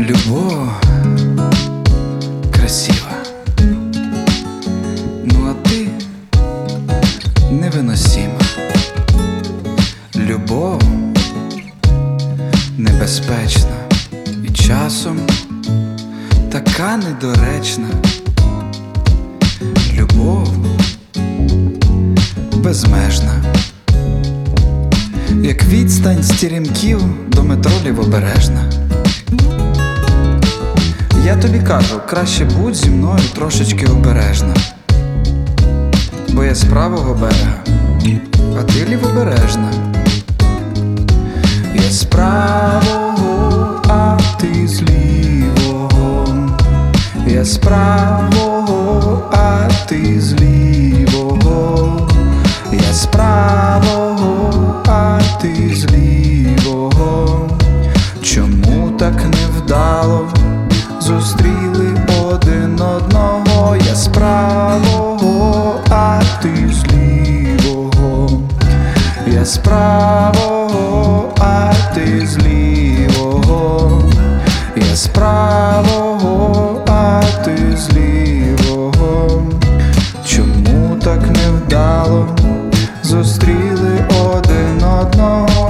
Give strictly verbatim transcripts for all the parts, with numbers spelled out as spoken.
Любов красива, ну а ти невиносима. Любов небезпечна і часом така недоречна. Любов безмежна, як відстань з Теремків до метро Лівобережна. Я тобі кажу, краще будь зі мною трошечки обережна, бо я з правого берега, а ти лівобережна. Я з правого, а ти з лівого. Я з правого, а ти з лівого. Я з правого, а ти з лівого. Чому так невдало зустріли один одного? Я з правого, а ти з лівого. Я з правого, а ти з лівого. Я з правого, а ти з лівого. Чому так невдало зустріли один одного?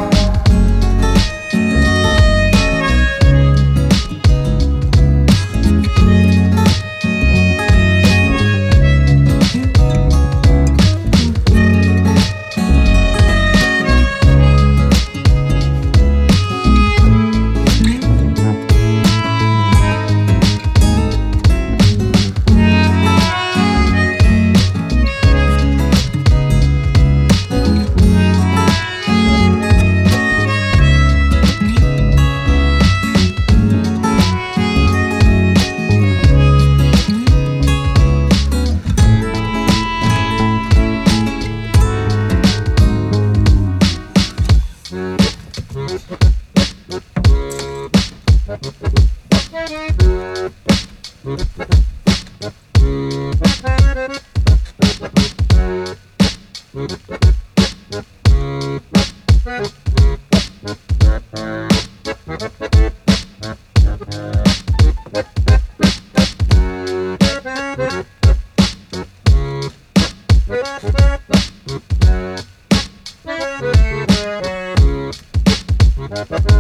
We'll be right back.